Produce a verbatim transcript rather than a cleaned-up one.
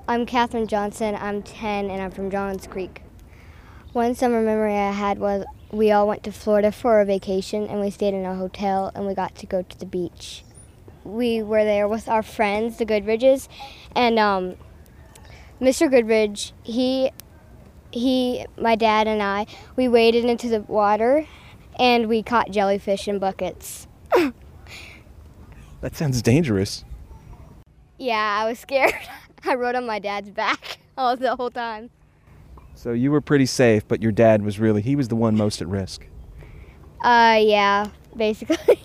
I'm Catherine Johnson. I'm ten, and I'm from Johns Creek. One summer memory I had was we all went to Florida for a vacation, and we stayed in a hotel, and we got to go to the beach. We were there with our friends, the Goodridges, and um, Mister Goodridge, he, he, my dad and I, we waded into the water, and we caught jellyfish in buckets. That sounds dangerous. Yeah, I was scared. I rode on my dad's back all the whole time. So you were pretty safe, but your dad was really, he was the one most at risk. Uh, yeah, basically.